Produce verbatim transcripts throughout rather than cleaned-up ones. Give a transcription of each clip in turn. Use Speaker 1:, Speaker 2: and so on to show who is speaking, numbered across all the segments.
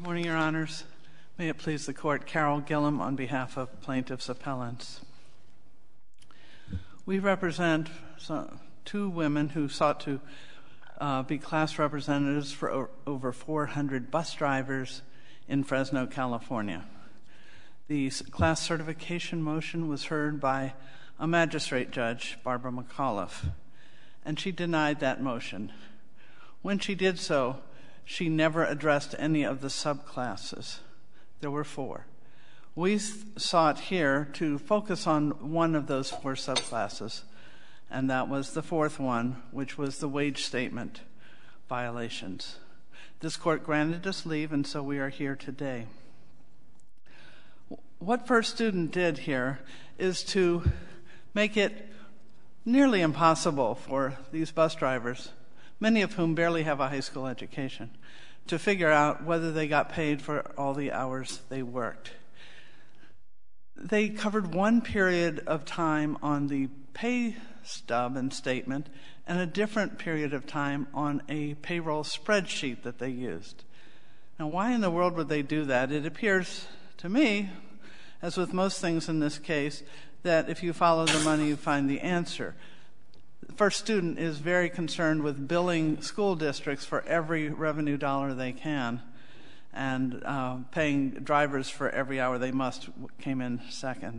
Speaker 1: Morning, Your Honors. May it please the Court, Carol Gillum on behalf of plaintiffs' appellants. We represent some, two women who sought to uh, be class representatives for o- over four hundred bus drivers in Fresno, California. The class certification motion was heard by a magistrate judge, Barbara McAuliffe, and she denied that motion. When she did so, she never addressed any of the subclasses. There were four. We sought here to focus on one of those four subclasses, and that was the fourth one, which was the wage statement violations. This court granted us leave, and so we are here today. What First Student did here is to make it nearly impossible for these bus drivers, many of whom barely have a high school education, to figure out whether they got paid for all the hours they worked. They covered one period of time on the pay stub and statement and a different period of time on a payroll spreadsheet that they used. Now, why in the world would they do that? It appears to me, as with most things in this case, that if you follow the money, you find the answer. First Student is very concerned with billing school districts for every revenue dollar they can, and uh, paying drivers for every hour they must came in second.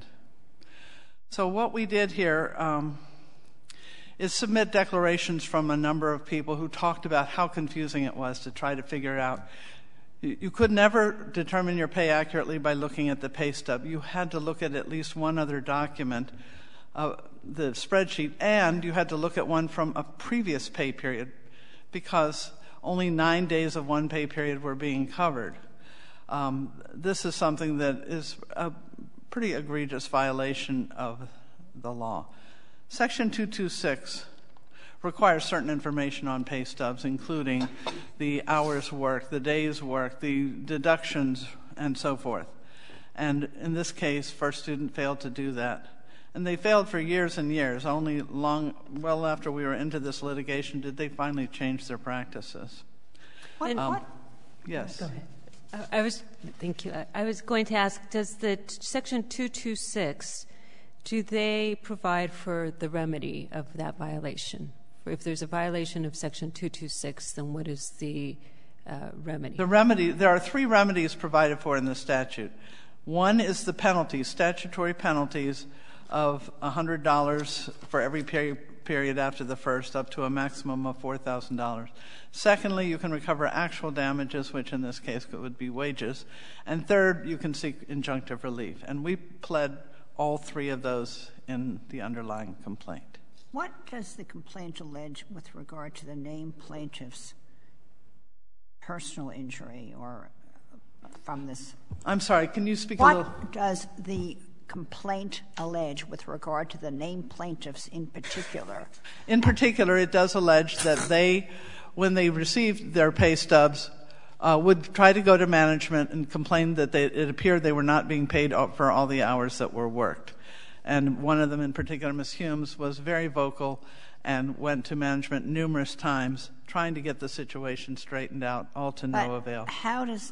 Speaker 1: So what we did here um, is submit declarations from a number of people who talked about how confusing it was to try to figure out. You could never determine your pay accurately by looking at the pay stub. You had to look at at least one other document, uh, the spreadsheet, and you had to look at one from a previous pay period because only nine days of one pay period were being covered. Um, this is something that is a pretty egregious violation of the law. Section two twenty-six requires certain information on pay stubs, including the hours worked, the days worked, the deductions, and so forth. And in this case, First Student failed to do that. And they failed for years and years. Only long, well after we were into this litigation, did they finally change their practices.
Speaker 2: What?
Speaker 1: Um,
Speaker 2: what?
Speaker 1: Yes.
Speaker 2: Go ahead.
Speaker 3: I was, thank you. I was going to ask, does the Section two twenty-six, do they provide for the remedy of that violation? If there's a violation of Section two twenty-six, then what is the uh, remedy?
Speaker 1: The remedy, there are three remedies provided for in the statute. One is the penalties, statutory penalties of one hundred dollars for every peri- period after the first, up to a maximum of four thousand dollars. Secondly, you can recover actual damages, which in this case would be wages. And third, you can seek injunctive relief. And we pled all three of those in the underlying complaint.
Speaker 2: What does the complaint allege with regard to the named plaintiff's personal injury or from this?
Speaker 1: I'm sorry, can you speak
Speaker 2: what
Speaker 1: a little?
Speaker 2: What does the complaint allege with regard to the named plaintiffs in particular?
Speaker 1: In particular, it does allege that they, when they received their pay stubs, uh, would try to go to management and complain that they, it appeared they were not being paid for all the hours that were worked. And one of them in particular, Miz Humes, was very vocal and went to management numerous times trying to get the situation straightened out, all to no
Speaker 2: but
Speaker 1: avail.
Speaker 2: How does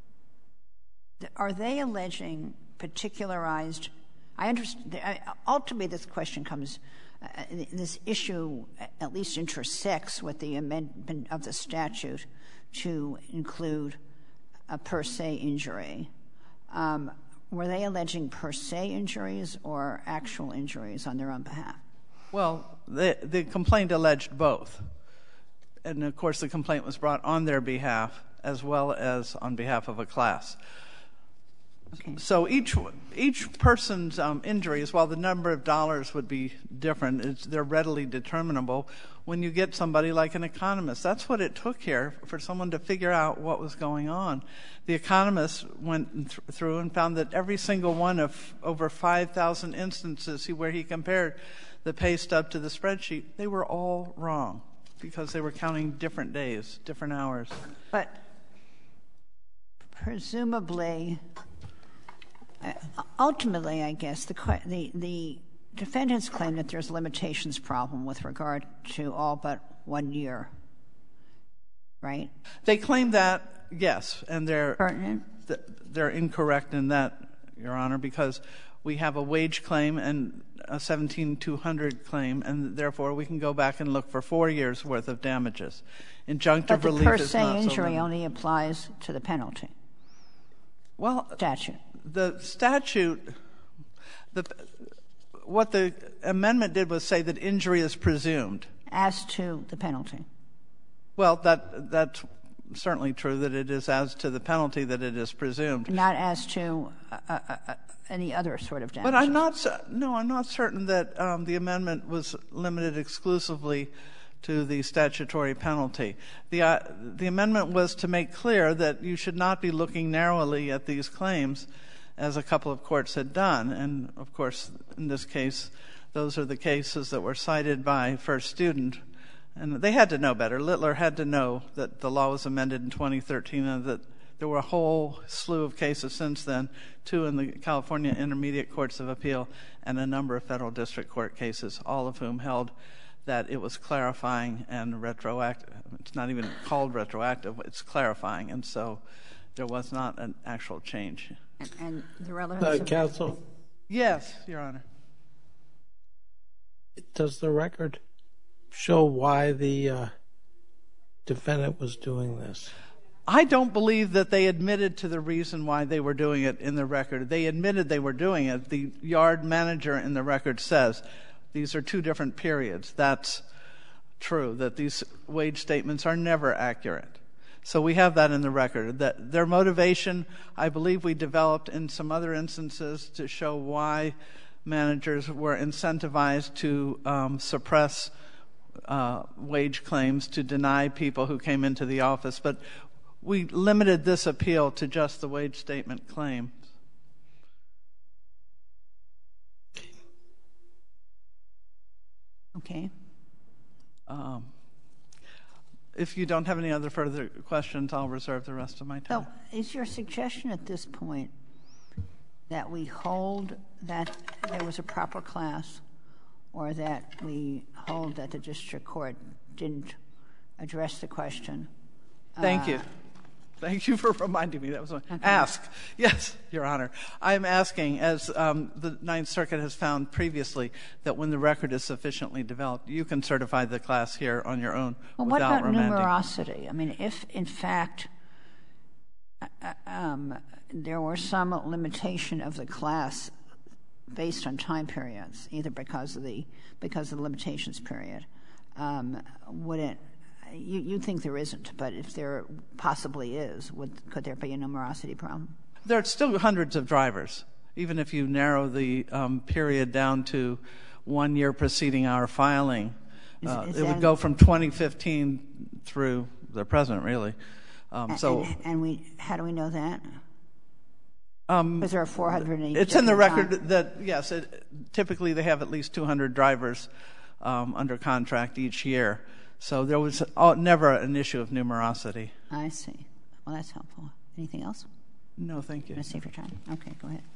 Speaker 2: — are they alleging particularized — I understand — ultimately this question comes uh, — this issue at least intersects with the amendment of the statute to include a per se injury. Um Were they alleging per se injuries or actual injuries on their own behalf?
Speaker 1: Well, the, the complaint alleged both. And, of course, the complaint was brought on their behalf as well as on behalf of a class.
Speaker 2: Okay.
Speaker 1: So each each person's um, injuries, while the number of dollars would be different, it's, they're readily determinable when you get somebody like an economist. That's what it took here for someone to figure out what was going on. The economist went th- through and found that every single one of over five thousand instances where he compared the pay stub to the spreadsheet, they were all wrong because they were counting different days, different hours.
Speaker 2: But presumably, uh, ultimately, I guess, the, the, the defendants claim that there's a limitations problem with regard to all but one year, right?
Speaker 1: They claim that yes, and they're
Speaker 2: pertinent?
Speaker 1: th- they're incorrect in that, Your Honor, because we have a wage claim and a seventeen two hundred claim, and therefore we can go back and look for four years' worth of damages. Injunctive
Speaker 2: but the
Speaker 1: relief
Speaker 2: per
Speaker 1: is
Speaker 2: se
Speaker 1: not so
Speaker 2: injury
Speaker 1: limited.
Speaker 2: only applies to the penalty
Speaker 1: Well,
Speaker 2: statute.
Speaker 1: the statute, the what the amendment did was say that injury is presumed.
Speaker 2: As to the penalty.
Speaker 1: Well, that that's certainly true, that it is as to the penalty that it is presumed.
Speaker 2: Not as to uh, uh, uh, any other sort of damage.
Speaker 1: But I'm not, no, I'm not certain that um, the amendment was limited exclusively to the statutory penalty. The, uh, the amendment was to make clear that you should not be looking narrowly at these claims, as a couple of courts had done. And, of course, in this case, those are the cases that were cited by First Student. And they had to know better. Littler had to know that the law was amended in twenty thirteen and that there were a whole slew of cases since then, two in the California Intermediate Courts of Appeal and a number of federal district court cases, all of whom held that it was clarifying and retroactive. It's not even called retroactive, it's clarifying. And so there was not an actual change.
Speaker 2: And, and the relevance
Speaker 4: uh,
Speaker 2: of
Speaker 4: Counsel?
Speaker 1: Yes, Your Honor.
Speaker 4: Does the record show why the uh, defendant was doing this?
Speaker 1: I don't believe that they admitted to the reason why they were doing it in the record. They admitted they were doing it. The yard manager in the record says these are two different periods. That's true, that these wage statements are never accurate. So we have that in the record. That their motivation, I believe we developed in some other instances to show why managers were incentivized to um, suppress uh, wage claims, to deny people who came into the office. But we limited this appeal to just the wage statement claim.
Speaker 2: Okay.
Speaker 1: Um, if you don't have any other further questions, I'll reserve the rest of my time.
Speaker 2: So is your suggestion at this point that we hold that there was a proper class, or that we hold that the district court didn't address the question?
Speaker 1: Thank
Speaker 2: uh,
Speaker 1: you. Thank you for reminding me. That was my okay. Ask. Yes, Your Honor. I'm asking, as um, the Ninth Circuit has found previously, that when the record is sufficiently developed, you can certify the class here on your own
Speaker 2: well,
Speaker 1: without
Speaker 2: what about
Speaker 1: remanding.
Speaker 2: numerosity? I mean, if in fact uh, um, there were some limitation of the class based on time periods, either because of the because of the limitations period, um, would it? You, you think there isn't, but if there possibly is, would, could there be a numerosity problem?
Speaker 1: There are still hundreds of drivers, even if you narrow the um, period down to one year preceding our filing.
Speaker 2: Is,
Speaker 1: uh,
Speaker 2: is
Speaker 1: it would go from twenty fifteen through the present, really. Um,
Speaker 2: and,
Speaker 1: so,
Speaker 2: and, and we, how do we know that?
Speaker 1: Um,
Speaker 2: Because there are four hundred eighty.
Speaker 1: It's in the record
Speaker 2: time.
Speaker 1: that, yes, it, typically they have at least two hundred drivers um, under contract each year. So there was uh, never an issue of numerosity.
Speaker 2: I see. Well, that's helpful. Anything else?
Speaker 1: No, thank you.
Speaker 2: I'm going to save your time. Okay, go ahead.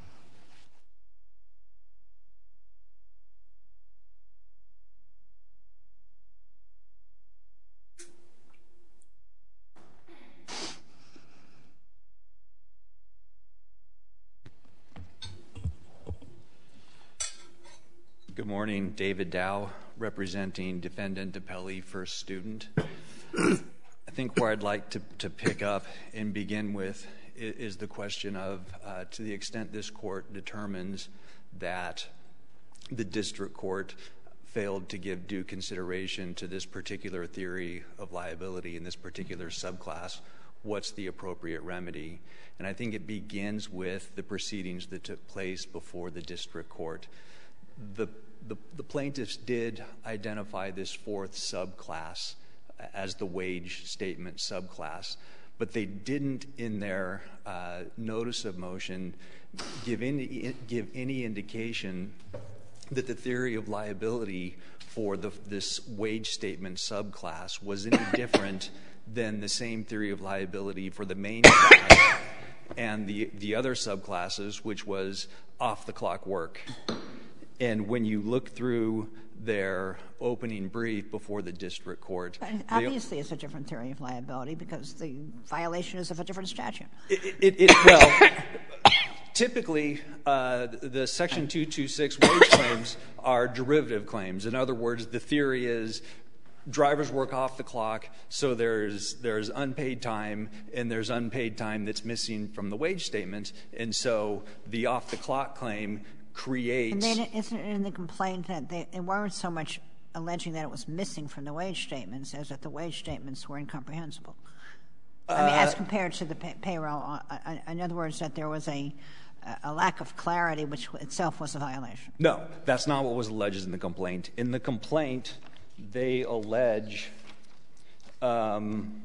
Speaker 5: Good morning. David Dow, representing Defendant Appellee First Student. I think where I'd like to, to pick up and begin with is, is the question of, uh, to the extent this court determines that the district court failed to give due consideration to this particular theory of liability in this particular subclass, what's the appropriate remedy? And I think it begins with the proceedings that took place before the district court. The, the, the plaintiffs did identify this fourth subclass as the wage statement subclass, but they didn't, in their uh, notice of motion, give any, give any indication that the theory of liability for the, this wage statement subclass was any different than the same theory of liability for the main class and the, the other subclasses, which was off-the-clock work. And when you look through their opening brief before the district court.
Speaker 2: But obviously, it's a different theory of liability because the violation is of a different statute.
Speaker 5: It, it, it, well, typically, uh, the Section two twenty-six wage claims are derivative claims. In other words, the theory is drivers work off the clock, so there's there's unpaid time, and there's unpaid time that's missing from the wage statement, and so the off-the-clock claim creates.
Speaker 2: And then isn't it in the complaint that they, they weren't so much alleging that it was missing from the wage statements as that the wage statements were incomprehensible? Uh, I mean, as compared to the pay payroll. Uh, uh, in other words, that there was a a lack of clarity, which itself was a violation.
Speaker 5: No, that's not what was alleged in the complaint. In the complaint, they allege. Um,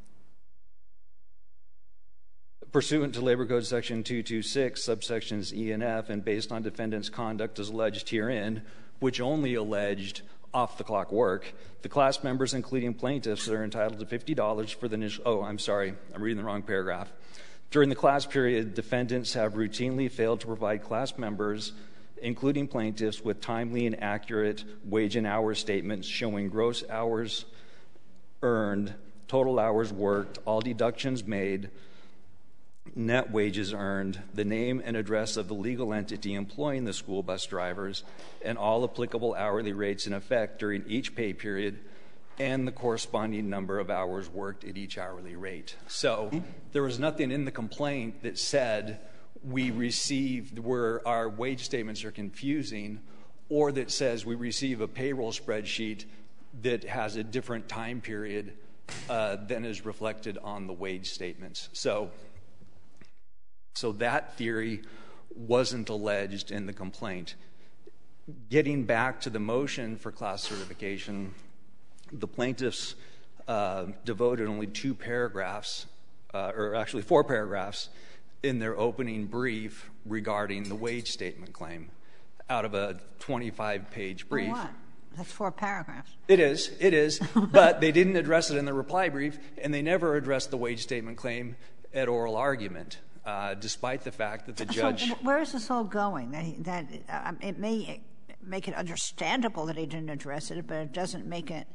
Speaker 5: Pursuant to Labor Code Section two twenty-six, subsections E and F, and based on defendant's conduct as alleged herein, which only alleged off-the-clock work, the class members, including plaintiffs, are entitled to fifty dollars for the initial. Oh, I'm sorry. I'm reading the wrong paragraph. During the class period, defendants have routinely failed to provide class members, including plaintiffs, with timely and accurate wage and hour statements showing gross hours earned, total hours worked, all deductions made, net wages earned, the name and address of the legal entity employing the school bus drivers, and all applicable hourly rates in effect during each pay period, and the corresponding number of hours worked at each hourly rate. So there was nothing in the complaint that said we received where our wage statements are confusing, or that says we receive a payroll spreadsheet that has a different time period uh, than is reflected on the wage statements. So So that theory wasn't alleged in the complaint. Getting back to the motion for class certification, the plaintiffs uh, devoted only two paragraphs, uh, or actually four paragraphs, in their opening brief regarding the wage statement claim out of a twenty-five page brief.
Speaker 2: Oh, what? That's four paragraphs.
Speaker 5: It is, it is, but they didn't address it in the reply brief, and they never addressed the wage statement claim at oral argument. Uh, despite the fact that the judge.
Speaker 2: So where is this all going? That, he, that um, it may make it understandable that he didn't address it, but it doesn't make it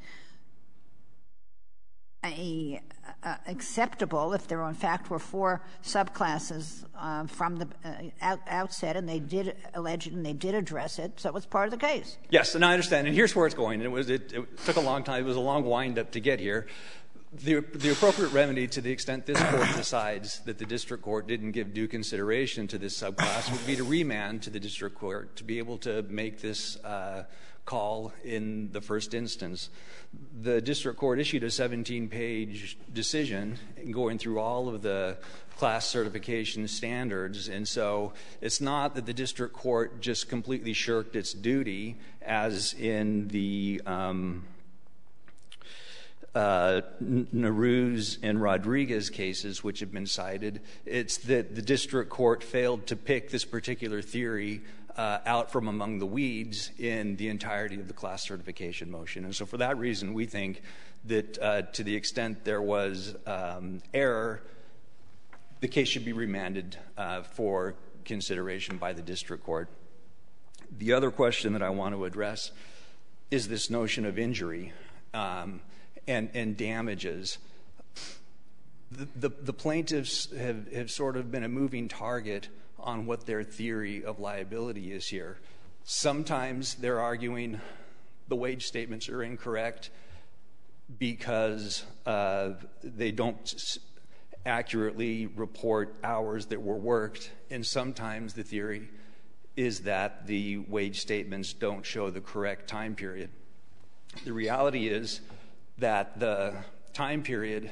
Speaker 2: a, uh, acceptable if there, in fact, were four subclasses uh, from the uh, out, outset, and they did allege it and they did address it, so it was part of the case.
Speaker 5: Yes, and I understand. And here's where it's going. And it was it, it took a long time. It was a long wind-up to get here. The, the appropriate remedy, to the extent this court decides that the district court didn't give due consideration to this subclass, would be to remand to the district court to be able to make this uh, call in the first instance. The district court issued a seventeen page decision going through all of the class certification standards, and so it's not that the district court just completely shirked its duty, as in the um, Uh, Nehru's and Rodriguez cases, which have been cited. It's that the district court failed to pick this particular theory uh, out from among the weeds in the entirety of the class certification motion. And so for that reason, we think that uh, to the extent there was um, error, the case should be remanded uh, for consideration by the district court. The other question that I want to address is this notion of injury. Um, And, and damages. The, the, the plaintiffs have, have sort of been a moving target on what their theory of liability is here. Sometimes they're arguing the wage statements are incorrect because uh, they don't accurately report hours that were worked, and sometimes the theory is that the wage statements don't show the correct time period. The reality is that the time period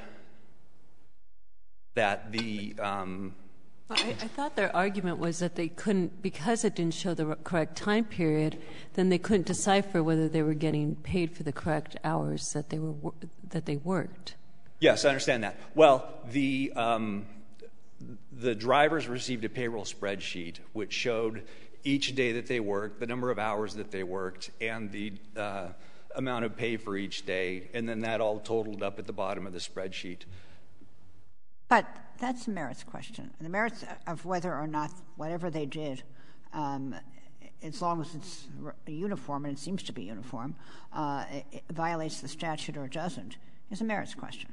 Speaker 5: that the um,
Speaker 3: I, I thought their argument was that they couldn't, because it didn't show the correct time period, then they couldn't decipher whether they were getting paid for the correct hours that they were that they worked.
Speaker 5: Yes, I understand that. Well, the um, the drivers received a payroll spreadsheet which showed each day that they worked, the number of hours that they worked, and the uh, amount of pay for each day, and then that all totaled up at the bottom of the spreadsheet.
Speaker 2: But that's a merits question. The merits of whether or not whatever they did um, as long as it's uniform, and it seems to be uniform, uh, it, it violates the statute or doesn't, is a merits question.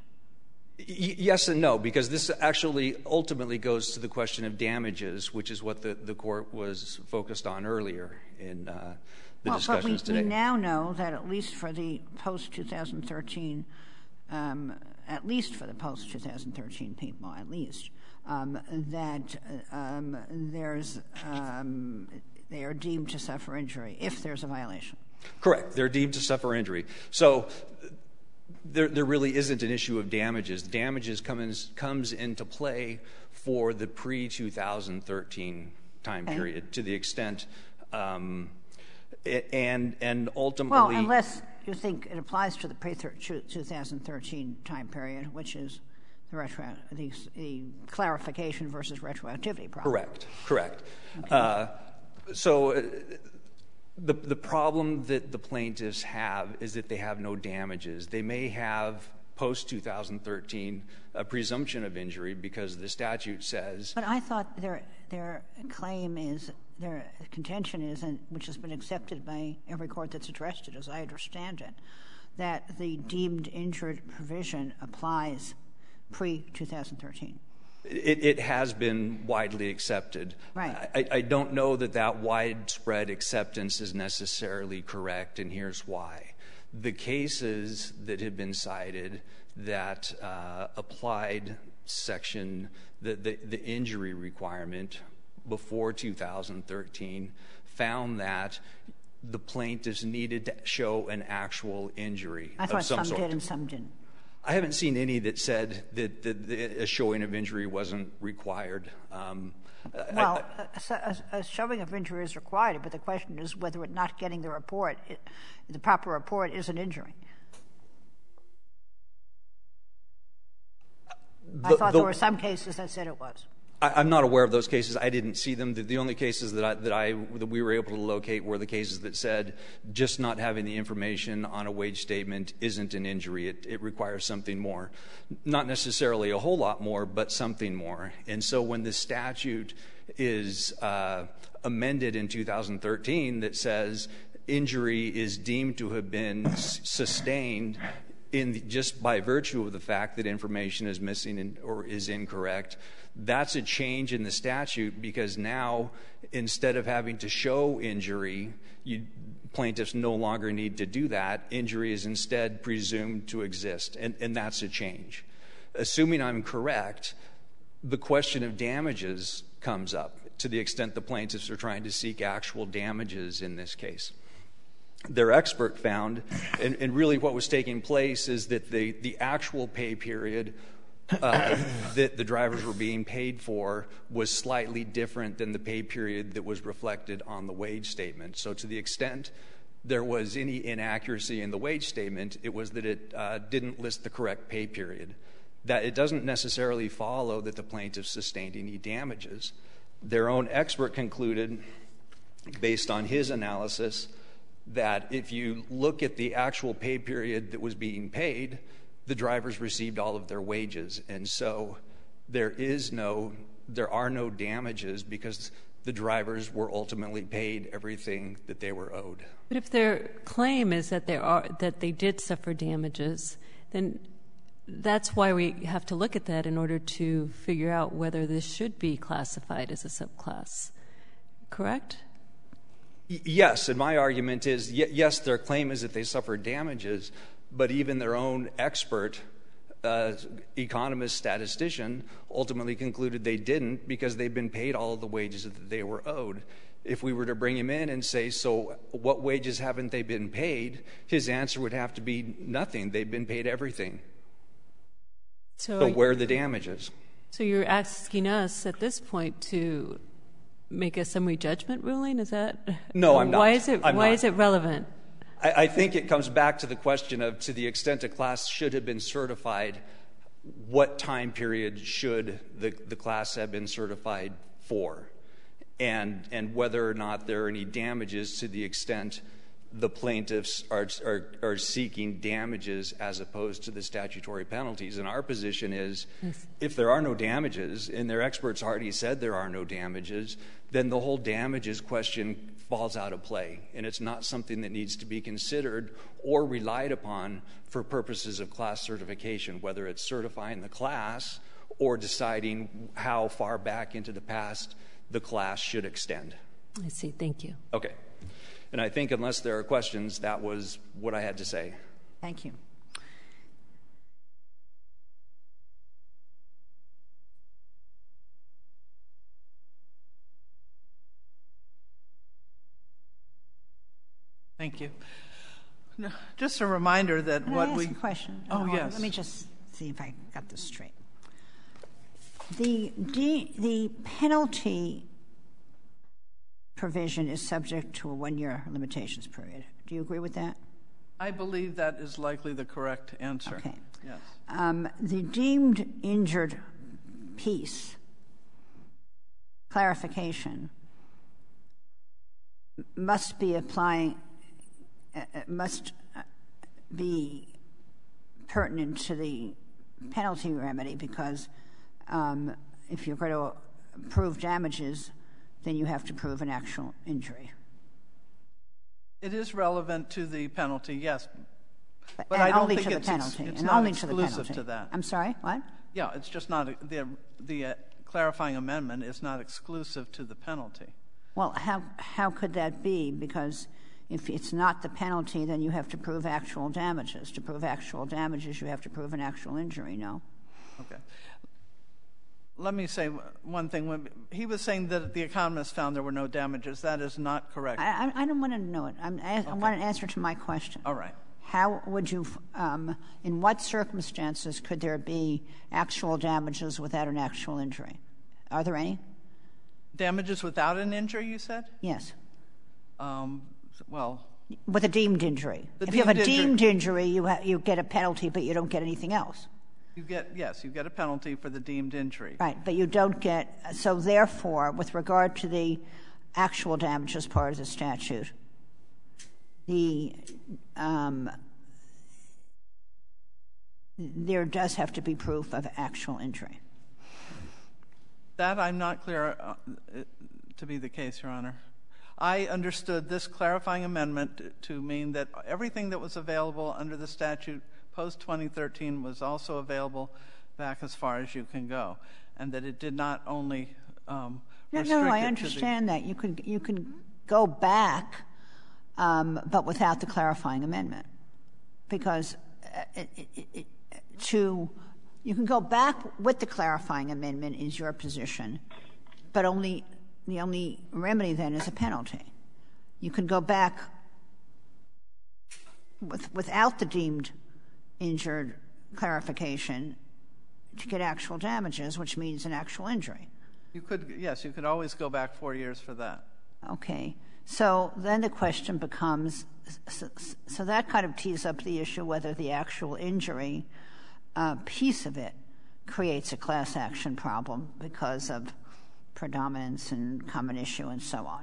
Speaker 5: Y- yes and no, because this actually ultimately goes to the question of damages, which is what the, the court was focused on earlier in uh, the
Speaker 2: well,
Speaker 5: discussions
Speaker 2: but we,
Speaker 5: today.
Speaker 2: we now know that at least for the post-twenty thirteen, um, at least for the post-twenty thirteen people, at least, um, that um, there's um, they are deemed to suffer injury if there's a violation.
Speaker 5: Correct. They're deemed to suffer injury. So there, there really isn't an issue of damages. Damages come in, comes into play for the pre twenty thirteen time
Speaker 2: Okay.
Speaker 5: period to the extent, um, and and ultimately.
Speaker 2: Well, unless you think it applies to the pre-twenty thirteen time period, which is the retro the, the clarification versus retroactivity problem.
Speaker 5: Correct. Correct. Okay. Uh, so. Uh, The, the problem that the plaintiffs have is that they have no damages. They may have, post twenty thirteen, a presumption of injury because the statute says.
Speaker 2: But I thought their their claim is, their contention is, and which has been accepted by every court that's addressed it, as I understand it, that the deemed injured provision applies pre twenty thirteen.
Speaker 5: It, it has been widely accepted.
Speaker 2: Right.
Speaker 5: I, I don't know that that widespread acceptance is necessarily correct, and here's why. The cases that have been cited that uh, applied section, the, the, the injury requirement before two thousand thirteen found that the plaintiffs needed to show an actual injury
Speaker 2: I
Speaker 5: of
Speaker 2: thought
Speaker 5: some
Speaker 2: some
Speaker 5: sort.
Speaker 2: did and some didn't.
Speaker 5: I haven't seen any that said that, that, that a showing of injury wasn't required. Um,
Speaker 2: well,
Speaker 5: I, I,
Speaker 2: a, a, a showing of injury is required, but the question is whether it not getting the report, it, the proper report, is an injury.
Speaker 5: the,
Speaker 2: I thought
Speaker 5: the,
Speaker 2: there were some cases that said it was.
Speaker 5: I, I'm not aware of those cases. I didn't see them. The, the only cases that I, that I that we were able to locate were the cases that said just not having the information on a wage statement isn't an injury. It, it requires something more, not necessarily a whole lot more, but something more. And so when the statute is uh, amended in two thousand thirteen that says injury is deemed to have been s- sustained in the, just by virtue of the fact that information is missing in, or is incorrect, that's a change in the statute, because now instead of having to show injury, you, plaintiffs no longer need to do that. Injury is instead presumed to exist, and, and that's a change. Assuming I'm correct, the question of damages comes up to the extent the plaintiffs are trying to seek actual damages in this case. Their expert found, and, and really what was taking place is that the, the actual pay period uh, that the drivers were being paid for was slightly different than the pay period that was reflected on the wage statement. So to the extent there was any inaccuracy in the wage statement, it was that it uh, didn't list the correct pay period. That it doesn't necessarily follow that the plaintiffs sustained any damages. Their own expert concluded, based on his analysis, that if you look at the actual pay period that was being paid, the drivers received all of their wages. And so there is no, there are no damages because the drivers were ultimately paid everything that they were owed.
Speaker 3: But if their claim is that there are, that they did suffer damages, then that's why we have to look at that in order to figure out whether this should be classified as a subclass. Correct?
Speaker 5: Yes, and my argument is, yes, their claim is that they suffered damages, but even their own expert, uh, economist, statistician, ultimately concluded they didn't because they've been paid all of the wages that they were owed. If we were to bring him in and say, so what wages haven't they been paid, his answer would have to be nothing. They've been paid everything. So, so where are the damages?
Speaker 3: So you're asking us at this point to make a summary judgment ruling? Is that?
Speaker 5: No, I'm not.
Speaker 3: Why is it,
Speaker 5: I'm
Speaker 3: why
Speaker 5: not.
Speaker 3: is it relevant?
Speaker 5: I, I think it comes back to the question of, to the extent a class should have been certified, what time period should the, the class have been certified for? And, and whether or not there are any damages to the extent the plaintiffs are, are, are seeking damages as opposed to the statutory penalties. And our position is, yes. if there are no damages, and their experts already said there are no damages, then the whole damages question falls out of play. And it's not something that needs to be considered or relied upon for purposes of class certification, whether it's certifying the class or deciding how far back into the past the class should extend.
Speaker 3: I see. Thank you.
Speaker 5: Okay. And I think unless there are questions, that was what I had to say.
Speaker 2: Thank you.
Speaker 1: Thank you. No, just a reminder that
Speaker 2: Can
Speaker 1: what
Speaker 2: I ask
Speaker 1: we...
Speaker 2: a question?
Speaker 1: Oh,
Speaker 2: oh,
Speaker 1: yes.
Speaker 2: Let me just see if I got this straight. The, D, the penalty provision is subject to a one-year limitations period. Do you agree with that?
Speaker 1: I believe that is likely the correct answer.
Speaker 2: Okay.
Speaker 1: Yes.
Speaker 2: Um, the deemed injured piece, clarification, must be applying, uh, must be pertinent to the penalty remedy because um, if you're going to prove damages, then you have to prove an actual injury.
Speaker 1: It is relevant to the penalty, yes.
Speaker 2: But,
Speaker 1: but
Speaker 2: and
Speaker 1: I don't
Speaker 2: only
Speaker 1: think
Speaker 2: to the
Speaker 1: it's,
Speaker 2: penalty.
Speaker 1: it's
Speaker 2: and
Speaker 1: not
Speaker 2: only to the
Speaker 1: exclusive
Speaker 2: penalty.
Speaker 1: to that.
Speaker 2: I'm sorry, what?
Speaker 1: Yeah, it's just not, a, the, the uh, clarifying amendment is not exclusive to the penalty.
Speaker 2: Well, how, how could that be? Because if it's not the penalty, then you have to prove actual damages. To prove actual damages, you have to prove an actual injury, no?
Speaker 1: Okay. Let me say one thing. When he was saying that the economist found there were no damages. That is not correct.
Speaker 2: I, I, I don't want to know it. I'm, I,
Speaker 1: okay.
Speaker 2: I want an answer to my question.
Speaker 1: All right.
Speaker 2: How would you, um, in what circumstances could there be actual damages without an actual injury? Are there any?
Speaker 1: Damages without an injury, you said?
Speaker 2: Yes.
Speaker 1: Um, well.
Speaker 2: With a deemed injury.
Speaker 1: If
Speaker 2: deemed you have a deemed
Speaker 1: injury,
Speaker 2: injury, you, ha you get a penalty, but you don't get anything else.
Speaker 1: You get, yes, you get a penalty for the deemed injury.
Speaker 2: Right, but you don't get, so therefore, with regard to the actual damages part of the statute, the, um, there does have to be proof of actual injury.
Speaker 1: That I'm not clear uh, to be the case, Your Honor. I understood this clarifying amendment to mean that everything that was available under the statute post twenty thirteen was also available back as far as you can go, and that it did not only um,
Speaker 2: no,
Speaker 1: restrict
Speaker 2: no, I
Speaker 1: it
Speaker 2: understand
Speaker 1: to the,
Speaker 2: that you can you can go back, um, but without the clarifying amendment, because uh, it, it, it, to you can go back with the clarifying amendment is your position, but only the only remedy then is a penalty. You can go back with, without the deemed injured clarification to get actual damages, which means an actual injury.
Speaker 1: You could, yes, you could always go back four years for that.
Speaker 2: Okay. So then the question becomes, so, so that kind of tees up the issue whether the actual injury uh, piece of it creates a class action problem because of predominance and common issue and so on.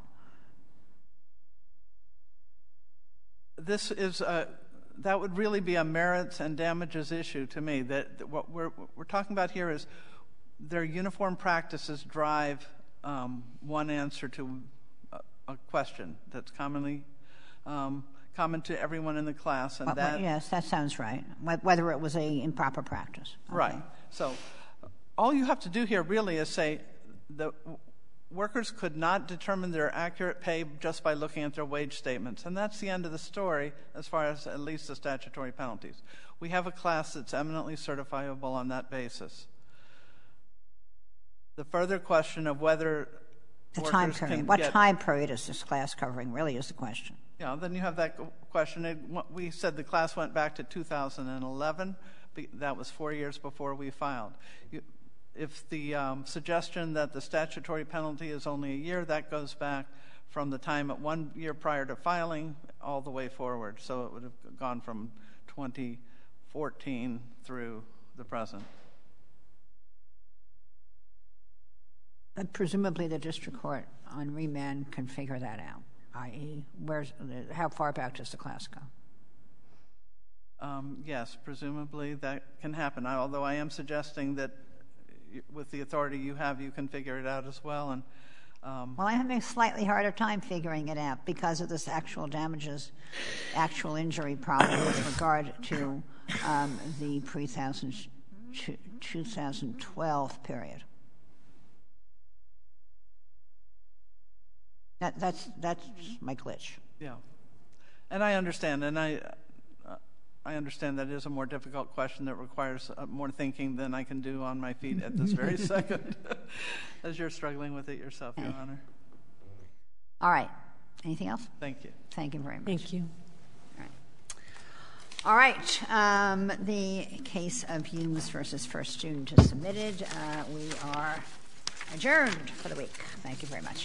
Speaker 1: This is a, that would really be a merits and damages issue to me. That, that what we're, what we're talking about here is their uniform practices drive um, one answer to a, a question that's commonly um, common to everyone in the class, and
Speaker 2: well,
Speaker 1: that
Speaker 2: yes, that sounds right. Whether it was a improper practice, okay.
Speaker 1: Right. So all you have to do here really is say the workers could not determine their accurate pay just by looking at their wage statements. And that's the end of the story as far as at least the statutory penalties. We have a class that's eminently certifiable on that basis. The further question of whether
Speaker 2: the
Speaker 1: workers
Speaker 2: time period.
Speaker 1: can
Speaker 2: What
Speaker 1: get,
Speaker 2: time period is this class covering really is the question.
Speaker 1: Yeah, then you have that question. It, we said the class went back to two thousand eleven. That was four years before we filed. You, If the um, suggestion that the statutory penalty is only a year, that goes back from the time at one year prior to filing all the way forward. So it would have gone from twenty fourteen through the present.
Speaker 2: But presumably the district court on remand can figure that out. that is, where's, how far back does the class go?
Speaker 1: Um, yes, presumably that can happen, I, although I am suggesting that with the authority you have, you can figure it out as well. And um,
Speaker 2: Well, I'm having a slightly harder time figuring it out because of this actual damages, actual injury problem with regard to um, the pre-two thousand twelve period. That, that's, that's my glitch.
Speaker 1: Yeah. And I understand, and I... I understand that is a more difficult question that requires uh, more thinking than I can do on my feet at this very second, as you're struggling with it yourself, Your Honor.
Speaker 2: All right. Anything else?
Speaker 1: Thank you.
Speaker 2: Thank you very much.
Speaker 3: Thank you.
Speaker 2: All right. All right. Um, the case of Humes versus First Student is submitted. Uh, we are adjourned for the week. Thank you very much.